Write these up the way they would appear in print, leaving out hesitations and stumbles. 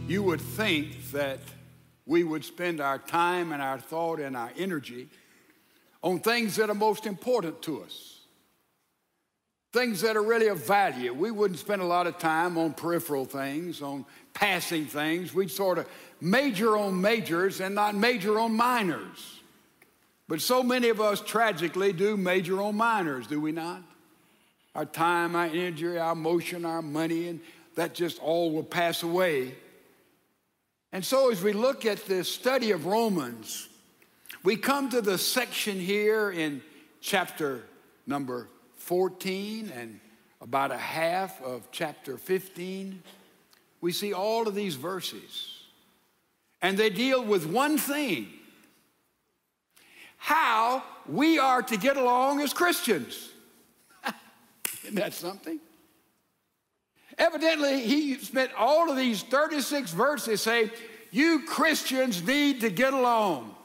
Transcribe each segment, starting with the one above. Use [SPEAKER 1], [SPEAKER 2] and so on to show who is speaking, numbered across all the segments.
[SPEAKER 1] You would think that we would spend our time and our thought and our energy on things that are most important to us, things that are really of value. We wouldn't spend a lot of time on peripheral things, on passing things. We'd sort of major on majors and not major on minors. But so many of us tragically do major on minors, do we not? Our time, our energy, our emotion, our money, and that just all will pass away. And so as we look at this study of Romans, we come to the section here in chapter number 14 and about a half of chapter 15. We see all of these verses, and they deal with one thing: how we are to get along as Christians. Isn't that something? Evidently, he spent all of these 36 verses saying, you Christians need to get along.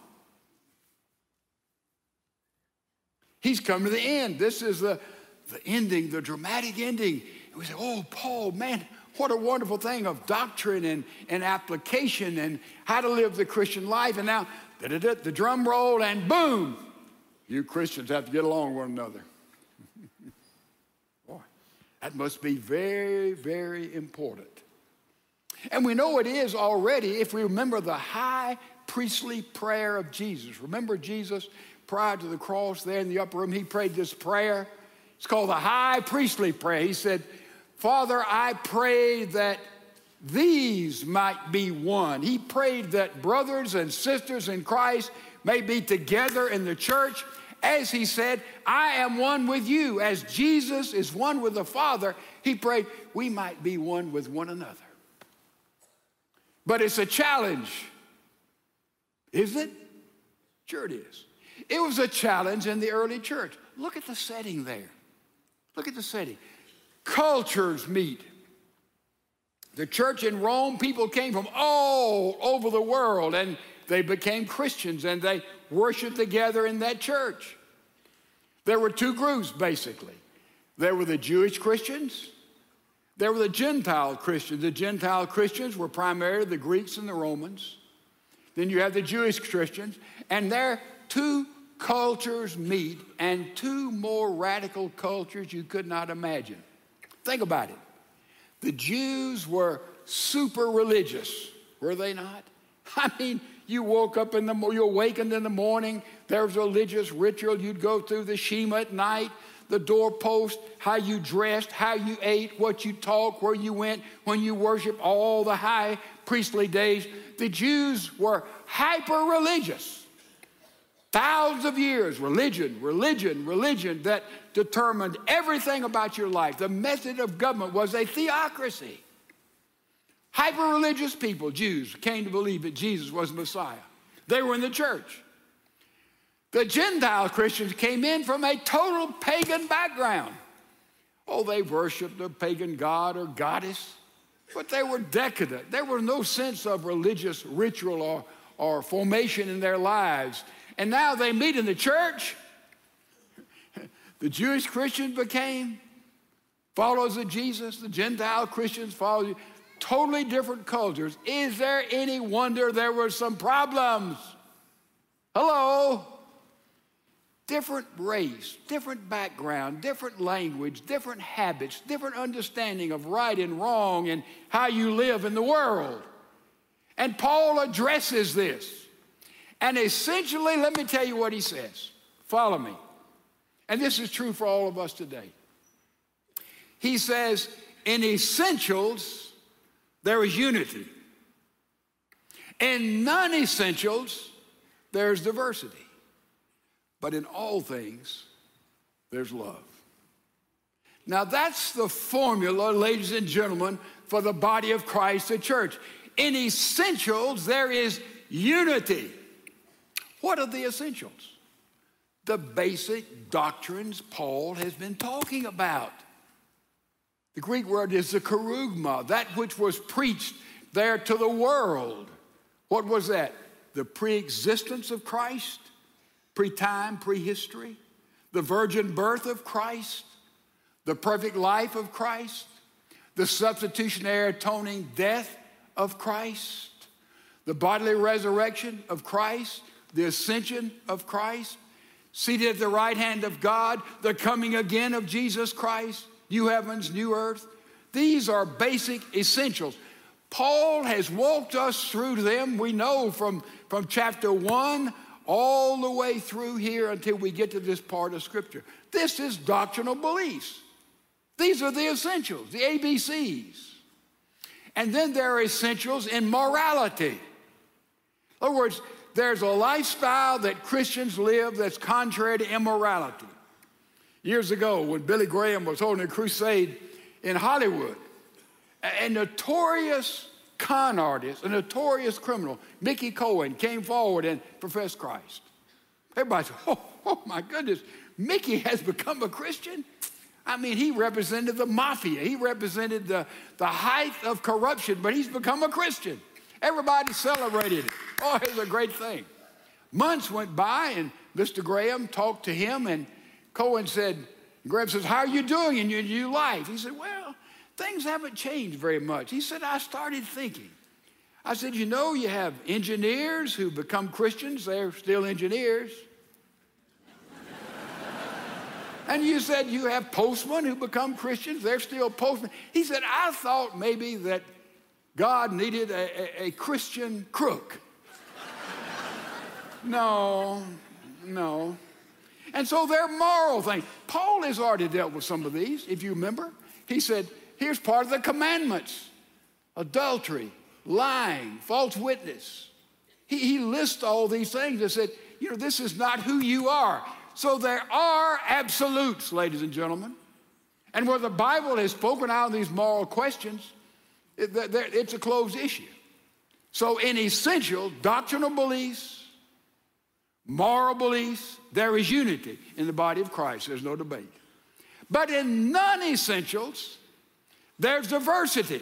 [SPEAKER 1] He's come to the end. This is the ending, the dramatic ending. And we say, oh, Paul, man, what a wonderful thing of doctrine and application and how to live the Christian life. And now, the drum roll, and boom, you Christians have to get along with one another. Boy, that must be very, very important. And we know it is already if we remember the high priestly prayer of Jesus. Remember Jesus prior to the cross there in the upper room, he prayed this prayer. It's called the high priestly prayer. He said, Father, I pray that these might be one. He prayed that brothers and sisters in Christ may be together in the church. As he said, I am one with you. As Jesus is one with the Father, he prayed we might be one with one another. But it's a challenge, isn't it? Sure it is. It was a challenge in the early church. Look at the setting there. Look at the setting. Cultures meet. The church in Rome, people came from all over the world, and they became Christians, and they worshiped together in that church. There were two groups, basically. There were the Jewish Christians. There were the Gentile Christians. The Gentile Christians were primarily the Greeks and the Romans. Then you have the Jewish Christians, and there two cultures meet, and two more radical cultures you could not imagine. Think about it. The Jews were super religious, were they not? I mean, you awakened in the morning, there was a religious ritual. You'd go through the Shema at night, the doorpost, how you dressed, how you ate, what you talked, where you went, when you worshiped, all the high priestly days. The Jews were hyper-religious. Thousands of years, religion that determined everything about your life. The method of government was a theocracy. Hyper-religious people, Jews, came to believe that Jesus was Messiah. They were in the church. The Gentile Christians came in from a total pagan background. Oh, they worshiped a pagan god or goddess, but they were decadent. There was no sense of religious ritual or formation in their lives. And now they meet in the church. The Jewish Christians became followers of Jesus. The Gentile Christians followed. Totally different cultures. Is there any wonder there were some problems? Hello? Different race, different background, different language, different habits, different understanding of right and wrong and how you live in the world. And Paul addresses this. And essentially, let me tell you what he says. Follow me. And this is true for all of us today. He says, in essentials, there is unity. In non-essentials, there's diversity. But in all things, there's love. Now that's the formula, ladies and gentlemen, for the body of Christ, the church. In essentials, there is unity. What are the essentials? The basic doctrines Paul has been talking about. The Greek word is the kerugma, that which was preached there to the world. What was that? The pre-existence of Christ, pre-time, prehistory, the virgin birth of Christ, the perfect life of Christ, the substitutionary atoning death of Christ, the bodily resurrection of Christ, the ascension of Christ, seated at the right hand of God, the coming again of Jesus Christ, new heavens, new earth. These are basic essentials. Paul has walked us through them, we know, from chapter 1 all the way through here until we get to this part of Scripture. This is doctrinal beliefs. These are the essentials, the ABCs. And then there are essentials in morality. In other words, there's a lifestyle that Christians live that's contrary to immorality. Years ago, when Billy Graham was holding a crusade in Hollywood, a notorious con artist, a notorious criminal, Mickey Cohen, came forward and professed Christ. Everybody said, oh my goodness, Mickey has become a Christian? I mean, he represented the mafia. He represented the height of corruption, but he's become a Christian. Everybody celebrated it. Oh, it was a great thing. Months went by, and Mr. Graham talked to him, and Graham says, how are you doing in your new life? He said, well, things haven't changed very much. He said, I started thinking. I said, you know, you have engineers who become Christians. They're still engineers. And you said you have postmen who become Christians. They're still postmen. He said, I thought maybe that God needed a Christian crook. No. And so they're moral things. Paul has already dealt with some of these, if you remember. He said, here's part of the commandments: adultery, lying, false witness. He lists all these things and said, you know, this is not who you are. So there are absolutes, ladies and gentlemen. And where the Bible has spoken out these moral questions, it's a closed issue. So in essential doctrinal beliefs, moral beliefs, there is unity in the body of Christ. There's no debate. But in non-essentials, there's diversity.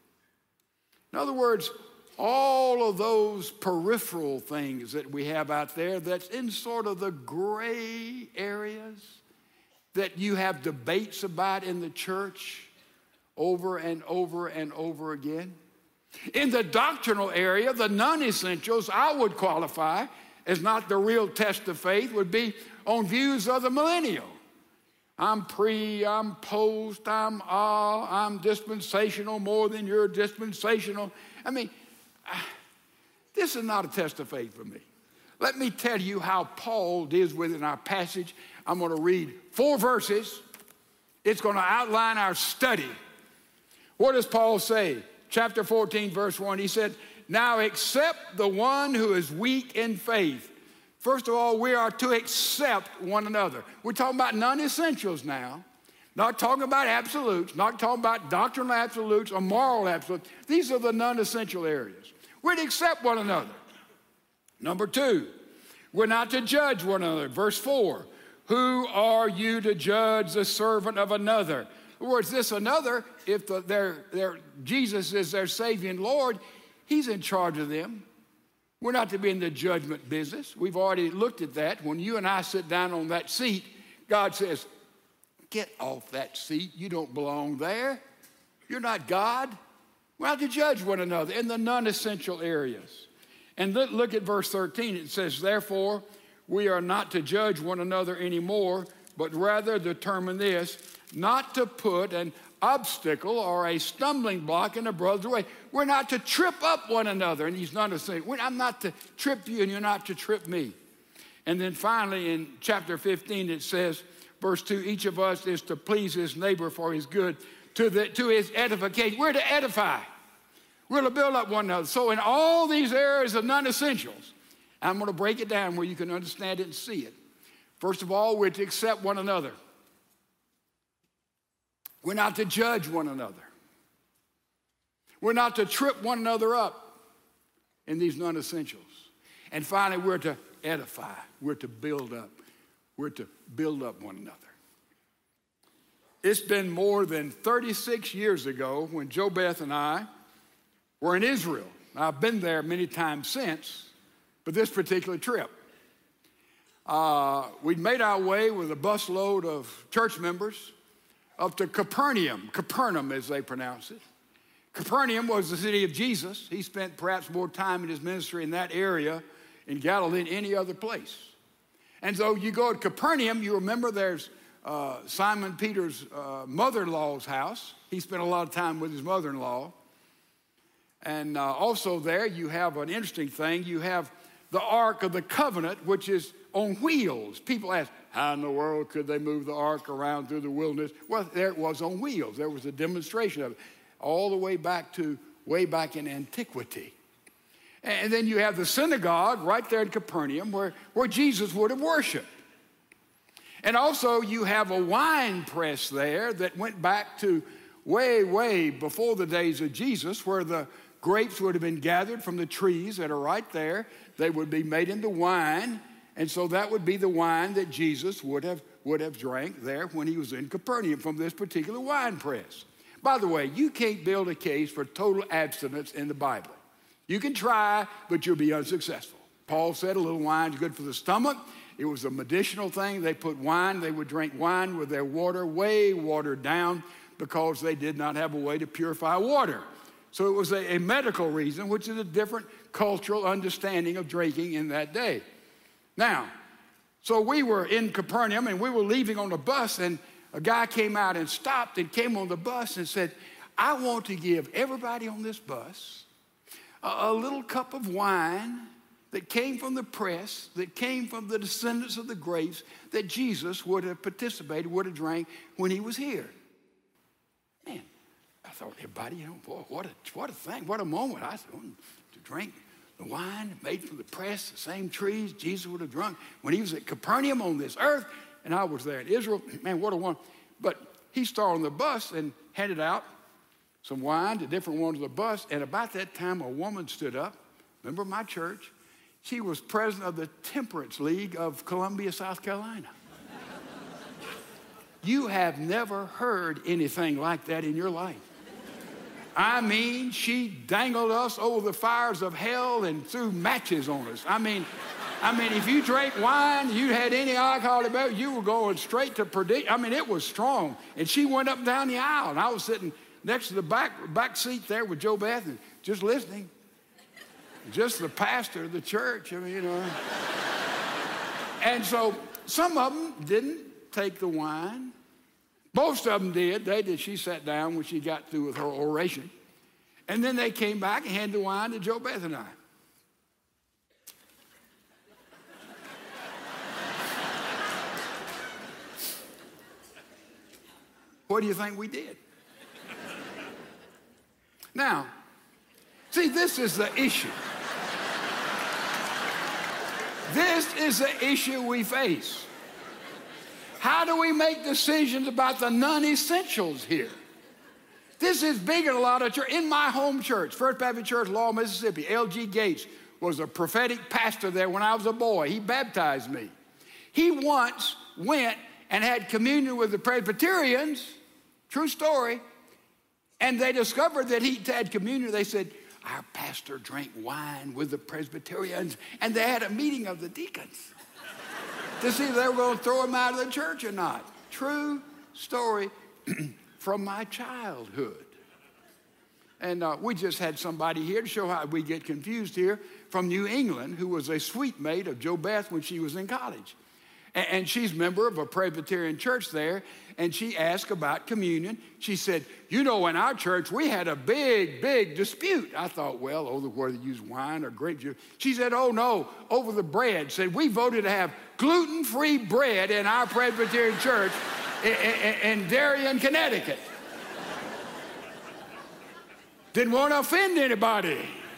[SPEAKER 1] In other words, all of those peripheral things that we have out there that's in sort of the gray areas that you have debates about in the church over and over and over again. In the doctrinal area, the non-essentials I would qualify as not the real test of faith would be on views of the millennial. I'm pre, I'm post, I'm dispensational more than you're dispensational. I mean, this is not a test of faith for me. Let me tell you how Paul deals with it in our passage. I'm going to read 4 verses. It's going to outline our study. What does Paul say? Chapter 14, verse 1. He said, now accept the one who is weak in faith. First of all, we are to accept one another. We're talking about non-essentials now. Not talking about absolutes, not talking about doctrinal absolutes or moral absolutes. These are the non-essential areas. We're to accept one another. Number 2, we're not to judge one another. Verse 4, who are you to judge the servant of another? In other words, this another, if Jesus is their Savior and Lord, he's in charge of them. We're not to be in the judgment business. We've already looked at that. When you and I sit down on that seat, God says, get off that seat. You don't belong there. You're not God. We're not to judge one another in the non-essential areas. And look at verse 13. It says, therefore, we are not to judge one another anymore, but rather determine this, not to put an obstacle or a stumbling block in a brother's way. We're not to trip up one another. And he's not to say, I'm not to trip you and you're not to trip me. And then finally in chapter 15 it says, verse 2, each of us is to please his neighbor for his good, to his edification. We're to edify. We're to build up one another. So in all these areas of non-essentials, I'm going to break it down where you can understand it and see it. First of all, we're to accept one another. We're not to judge one another. We're not to trip one another up in these non-essentials. And finally, we're to edify. We're to build up. We're to build up one another. It's been more than 36 years ago when Joe Beth and I were in Israel. I've been there many times since, but this particular trip. We'd made our way with a busload of church members up to Capernaum as they pronounce it. Capernaum was the city of Jesus. He spent perhaps more time in his ministry in that area in Galilee than any other place. And so you go to Capernaum, you remember there's Simon Peter's mother-in-law's house. He spent a lot of time with his mother-in-law. And also there you have an interesting thing. You have the Ark of the Covenant, which is on wheels. People ask, how in the world could they move the ark around through the wilderness? Well, there it was on wheels. There was a demonstration of it all the way back in antiquity. And then you have the synagogue right there in Capernaum where Jesus would have worshiped. And also you have a wine press there that went back to way, way before the days of Jesus, where the grapes would have been gathered from the trees that are right there. They would be made into wine. And so that would be the wine that Jesus would have drank there when he was in Capernaum from this particular wine press. By the way, you can't build a case for total abstinence in the Bible. You can try, but you'll be unsuccessful. Paul said a little wine is good for the stomach. It was a medicinal thing. They would drink wine with their water way watered down because they did not have a way to purify water. So it was a medical reason, which is a different cultural understanding of drinking in that day. Now, so we were in Capernaum and we were leaving on the bus, and a guy came out and stopped and came on the bus and said, I want to give everybody on this bus a little cup of wine that came from the press, that came from the descendants of the grapes that Jesus would have participated, would have drank when he was here. Man, I thought, everybody, boy, what a thing, what a moment. I said, to drink the wine made from the press, the same trees Jesus would have drunk when he was at Capernaum on this earth, and I was there in Israel. Man, what a one. But he started on the bus and handed out some wine to different ones of the bus, and about that time, a woman stood up, member of my church. She was president of the Temperance League of Columbia, South Carolina. You have never heard anything like that in your life. I mean, she dangled us over the fires of hell and threw matches on us. I mean, if you drank wine, you had any alcohol about you were going straight to perdition. I mean, it was strong. And she went up and down the aisle, and I was sitting next to the back seat there with Joe Beth and just listening. Just the pastor of the church, And so some of them didn't take the wine. Most of them did. She sat down when she got through with her oration. And then they came back and handed the wine to Joe Beth and I. What do you think we did? Now, see, this is the issue. This is the issue we face. How do we make decisions about the non-essentials here? This is big in a lot of churches. In my home church, First Baptist Church, Laurel, Mississippi, L.G. Gates was a prophetic pastor there when I was a boy. He baptized me. He once went and had communion with the Presbyterians, true story, and they discovered that he had communion. They said, our pastor drank wine with the Presbyterians, and they had a meeting of the deacons to see if they were going to throw him out of the church or not. True story from my childhood. And we just had somebody here to show how we get confused here from New England who was a suite mate of Joe Beth when she was in college. And she's a member of a Presbyterian church there, and she asked about communion. She said, in our church, we had a big, big dispute. I thought, well, over whether to use wine or grape juice. She said, oh, no, over the bread. Said, we voted to have gluten-free bread in our Presbyterian church in Darien, Connecticut. Didn't want to offend anybody.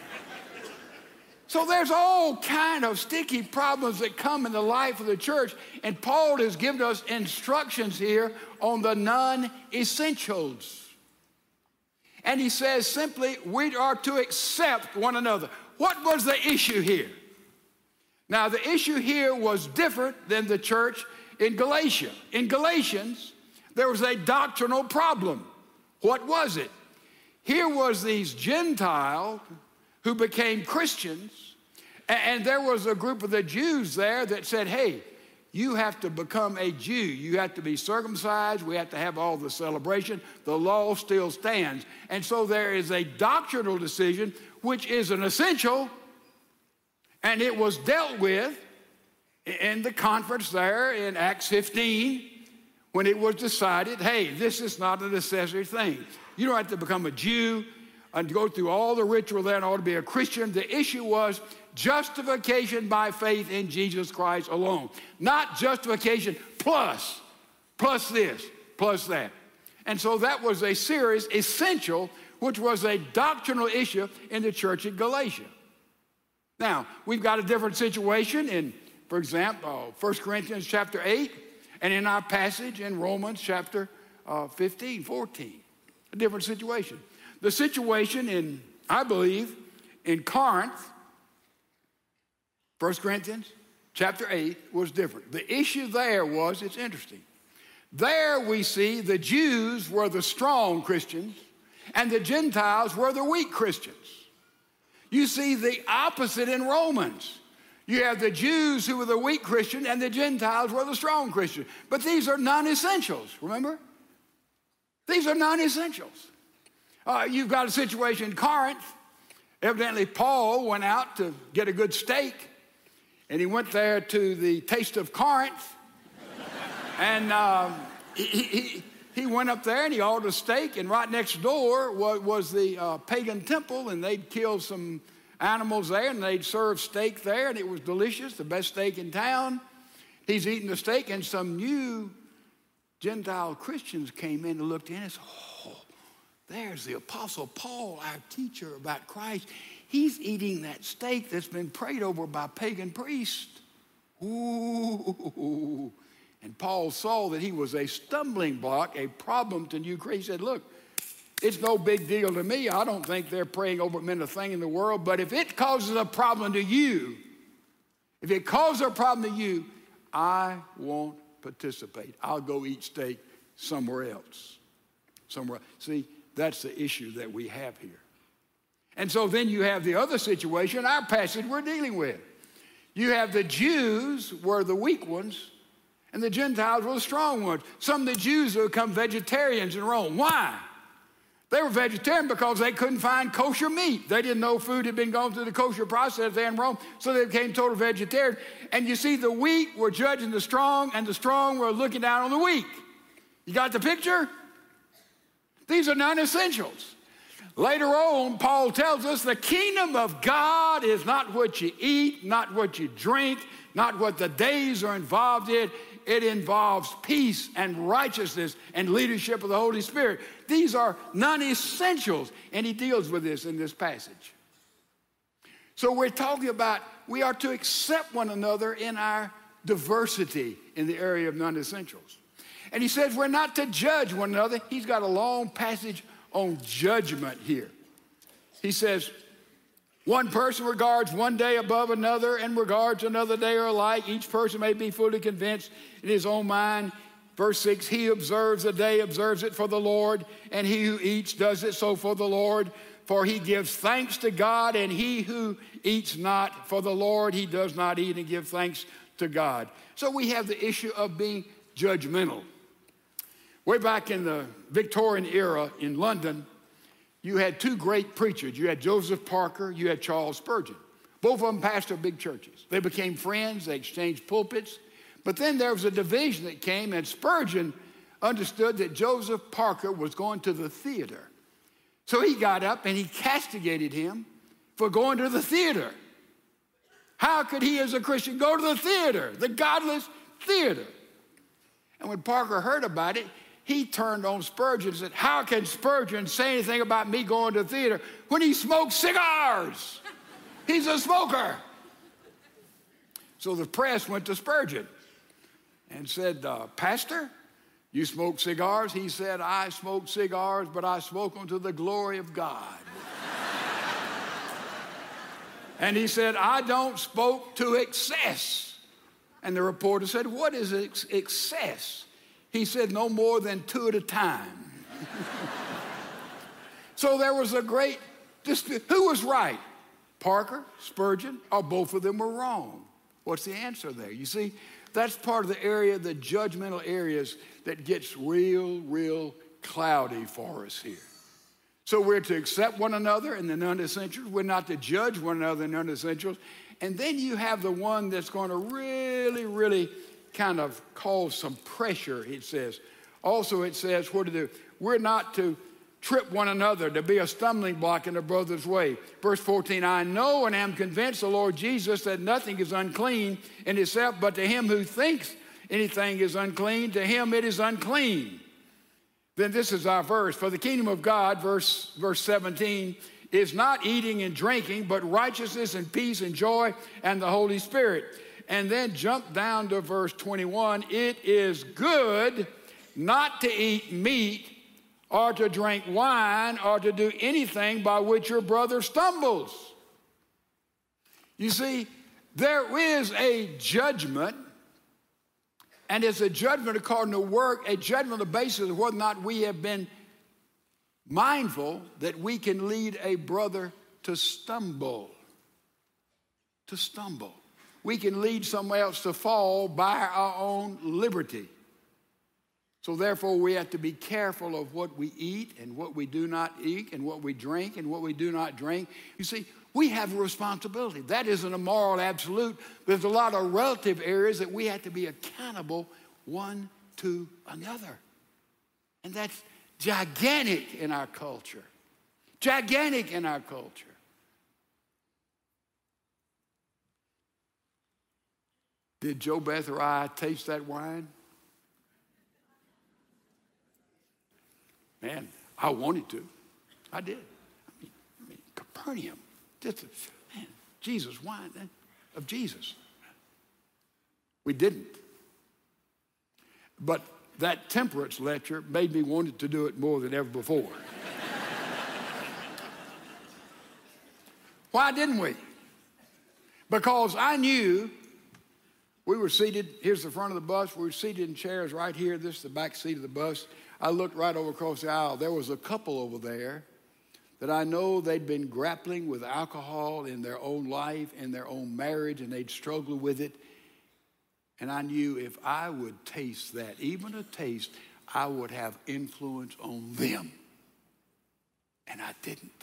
[SPEAKER 1] So there's all kind of sticky problems that come in the life of the church, and Paul has given us instructions here on the non-essentials. And he says simply, we are to accept one another. What was the issue here? Now, the issue here was different than the church in Galatia. In Galatians, there was a doctrinal problem. What was it? Here was these Gentiles who became Christians, and there was a group of the Jews there that said, hey, You have to become a Jew. You have to be circumcised. We have to have all the celebration. The law still stands. And so there is a doctrinal decision, which is an essential, and it was dealt with in the conference there in Acts 15 when it was decided, hey, this is not a necessary thing. You don't have to become a Jew and go through all the ritual there in order to be a Christian. The issue was justification by faith in Jesus Christ alone. Not justification plus this, plus that. And so that was a serious essential, which was a doctrinal issue in the church at Galatia. Now, we've got a different situation in, for example, 1 Corinthians chapter 8, and in our passage in Romans chapter 15, 14. A different situation. The situation in, I believe, in Corinth, 1 Corinthians chapter 8 was different. The issue there was, it's interesting. There we see the Jews were the strong Christians and the Gentiles were the weak Christians. You see the opposite in Romans. You have the Jews who were the weak Christian and the Gentiles were the strong Christian. But these are non-essentials, remember? These are non-essentials. You've got a situation in Corinth. Evidently, Paul went out to get a good steak. And he went there to the Taste of Corinth, and he went up there and he ordered a steak, and right next door was the pagan temple, and they'd killed some animals there, and they'd serve steak there, and it was delicious, the best steak in town. He's eating the steak, and some new Gentile Christians came in and looked in and said, oh, there's the Apostle Paul, our teacher about Christ. He's eating that steak that's been prayed over by pagan priests. Ooh. And Paul saw that he was a stumbling block, a problem to new Christians. He said, look, it's no big deal to me. I don't think they're praying over men a thing in the world. But if it causes a problem to you, I won't participate. I'll go eat steak somewhere else. See, that's the issue that we have here. And so then you have the other situation, our passage we're dealing with. You have the Jews were the weak ones, and the Gentiles were the strong ones. Some of the Jews have become vegetarians in Rome. Why? They were vegetarian because they couldn't find kosher meat. They didn't know food had been going through the kosher process there in Rome, so they became total vegetarian. And you see, the weak were judging the strong, and the strong were looking down on the weak. You got the picture? These are non-essentials. Later on, Paul tells us the kingdom of God is not what you eat, not what you drink, not what the days are involved in. It involves peace and righteousness and leadership of the Holy Spirit. These are non-essentials, and he deals with this in this passage. So we're talking about we are to accept one another in our diversity in the area of non-essentials. And he says we're not to judge one another. He's got a long passage on judgment here. He says, one person regards one day above another and regards another day alike. Each person may be fully convinced in his own mind. Verse 6, he who observes a day observes it for the Lord, and he who eats does it so for the Lord. For he gives thanks to God, and he who eats not for the Lord, he does not eat and give thanks to God. So we have the issue of being judgmental. Way back in the Victorian era in London, you had two great preachers. You had Joseph Parker, you had Charles Spurgeon. Both of them pastored big churches. They became friends, they exchanged pulpits. But then there was a division that came, and Spurgeon understood that Joseph Parker was going to the theater. So he got up and he castigated him for going to the theater. How could he as a Christian go to the theater, the godless theater? And when Parker heard about it, he turned on Spurgeon and said, how can Spurgeon say anything about me going to the theater when he smokes cigars? He's a smoker. So the press went to Spurgeon and said, Pastor, you smoke cigars? He said, I smoke cigars, but I smoke them to the glory of God. And he said, I don't smoke to excess. And the reporter said, what is excess? He said, no more than 2 at a time. So there was a great dispute. Who was right? Parker, Spurgeon, or both of them were wrong? What's the answer there? You see, that's part of the area, the judgmental areas that gets real cloudy for us here. So we're to accept one another in the non-essentials. We're not to judge one another in the non-essentials. And then you have the one that's going to really kind of cause some pressure, it says. Also, it says, what to do? We're not to trip one another, to be a stumbling block in a brother's way. Verse 14, I know and am convinced, the Lord Jesus, that nothing is unclean in itself, but to him who thinks anything is unclean, to him it is unclean. Then this is our verse. For the kingdom of God, verse 17, is not eating and drinking, but righteousness and peace and joy and the Holy Spirit. And then jump down to verse 21. It is good not to eat meat or to drink wine or to do anything by which your brother stumbles. You see, there is a judgment. And it's a judgment according to work, a judgment on the basis of whether or not we have been mindful that we can lead a brother to stumble. To stumble. We can lead someone else to fall by our own liberty. So therefore, we have to be careful of what we eat and what we do not eat and what we drink and what we do not drink. You see, we have a responsibility. That isn't a moral absolute. There's a lot of relative areas that we have to be accountable one to another. And that's gigantic in our culture. Gigantic in our culture. Did Joe Beth or I taste that wine? Man, I wanted to. I did. I mean Capernaum. Man, Jesus, wine of Jesus. We didn't. But that temperance lecture made me want to do it more than ever before. Why didn't we? Because I knew we were seated, here's the front of the bus, we were seated in chairs right here, this is the back seat of the bus. I looked right over across the aisle. There was a couple over there that I know they'd been grappling with alcohol in their own life, in their own marriage, and they'd struggled with it. And I knew if I would taste that, even a taste, I would have influence on them. And I didn't.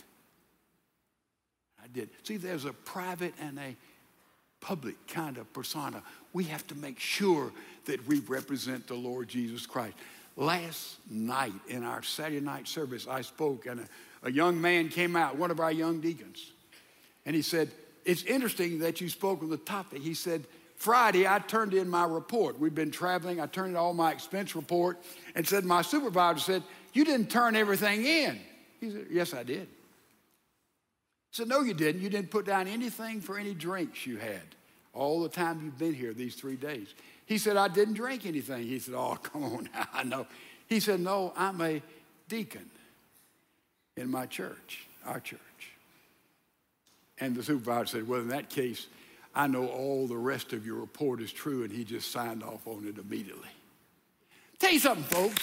[SPEAKER 1] I did. See, there's a private and a public kind of persona. We have to make sure that we represent the Lord Jesus Christ. Last night in our Saturday night service, I spoke, and a young man came out, one of our young deacons, and he said, it's interesting that you spoke on the topic. He said, Friday, I turned in my report. We've been traveling. I turned in all my expense report and said, my supervisor said, you didn't turn everything in. He said, yes, I did. He said, no, you didn't. You didn't put down anything for any drinks you had all the time you've been here these 3 days. He said, I didn't drink anything. He said, oh, come on now, I know. He said, no, I'm a deacon in my church, our church. And the supervisor said, well, in that case, I know all the rest of your report is true, and he just signed off on it immediately. Tell you something, folks.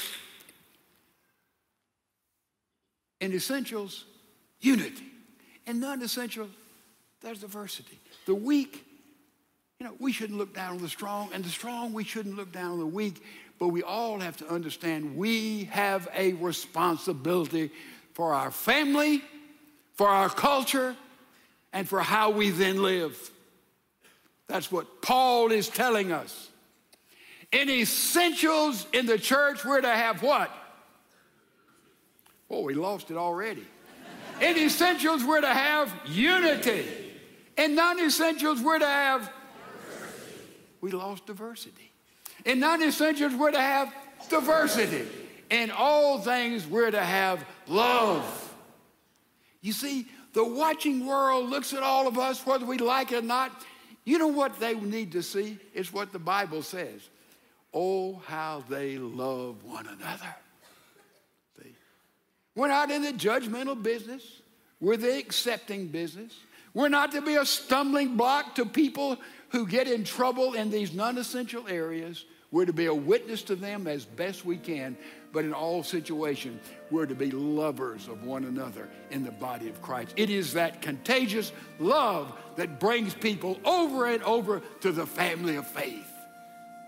[SPEAKER 1] In essentials, unity. In non-essentials, there's diversity. The weak, we shouldn't look down on the strong, and the strong, we shouldn't look down on the weak, but we all have to understand we have a responsibility for our family, for our culture, and for how we then live. That's what Paul is telling us. In essentials in the church, we're to have what? Oh, we lost it already. In essentials, we're to have unity. In non-essentials, we're to have diversity. We lost diversity. In non-essentials, we're to have diversity. In all things, we're to have love. You see, the watching world looks at all of us, whether we like it or not. You know what they need to see? It's what the Bible says. Oh, how they love one another. See? We're not in the judgmental business. We're the accepting business. We're not to be a stumbling block to people who get in trouble in these non-essential areas. We're to be a witness to them as best we can. But in all situations, we're to be lovers of one another in the body of Christ. It is that contagious love that brings people over and over to the family of faith.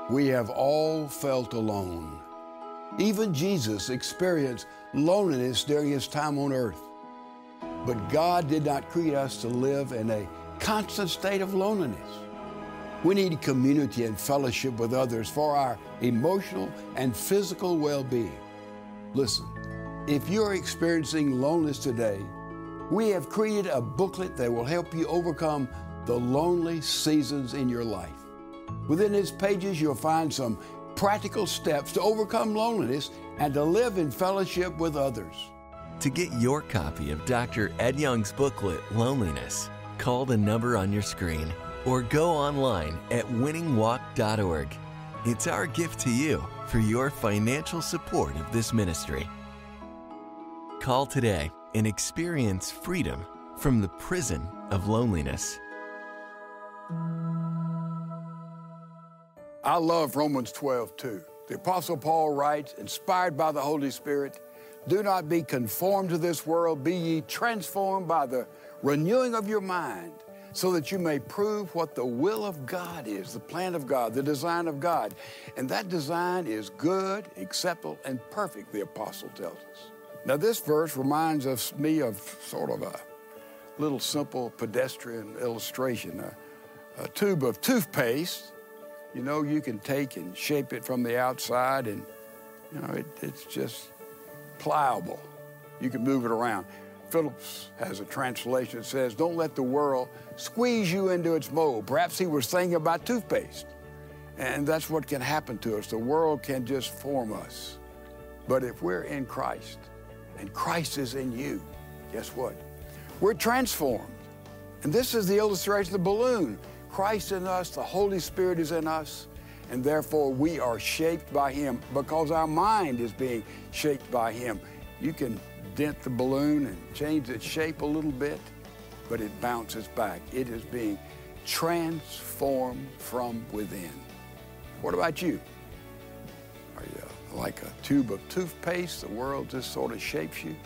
[SPEAKER 2] We have all felt alone. Even Jesus experienced loneliness during his time on earth. But God did not create us to live in a constant state of loneliness. We need community and fellowship with others for our emotional and physical well-being. Listen, if you're experiencing loneliness today, we have created a booklet that will help you overcome the lonely seasons in your life. Within its pages, you'll find some practical steps to overcome loneliness and to live in fellowship with others.
[SPEAKER 3] To get your copy of Dr. Ed Young's booklet, Loneliness, call the number on your screen or go online at winningwalk.org. It's our gift to you for your financial support of this ministry. Call today and experience freedom from the prison of loneliness.
[SPEAKER 2] I love Romans 12:2. The Apostle Paul writes, inspired by the Holy Spirit, do not be conformed to this world, be ye transformed by the renewing of your mind, so that you may prove what the will of God is, the plan of God, the design of God. And that design is good, acceptable, and perfect, the Apostle tells us. Now, this verse reminds me of sort of a little simple pedestrian illustration. A tube of toothpaste, you know, you can take and shape it from the outside, and, you know, it's just pliable. You can move it around. Phillips has a translation that says, don't let the world squeeze you into its mold. Perhaps he was thinking about toothpaste. And that's what can happen to us. The world can just form us. But if we're in Christ, and Christ is in you, guess what? We're transformed. And this is the illustration of the balloon. Christ in us, the Holy Spirit is in us, and therefore we are shaped by him because our mind is being shaped by him. You can dent the balloon and change its shape a little bit, but it bounces back. It is being transformed from within. What about you? Are you like a tube of toothpaste? The world just sort of shapes you?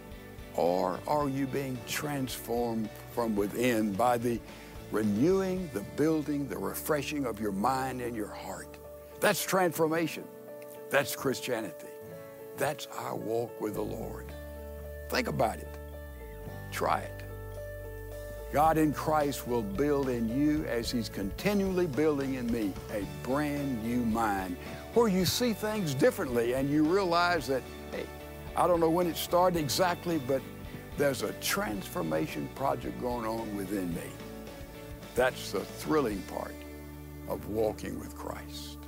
[SPEAKER 2] Or are you being transformed from within by the renewing, the building, the refreshing of your mind and your heart? That's transformation. That's Christianity. That's our walk with the Lord. Think about it. Try it. God in Christ will build in you, as he's continually building in me, a brand new mind where you see things differently and you realize that, hey, I don't know when it started exactly, but there's a transformation project going on within me. That's the thrilling part of walking with Christ.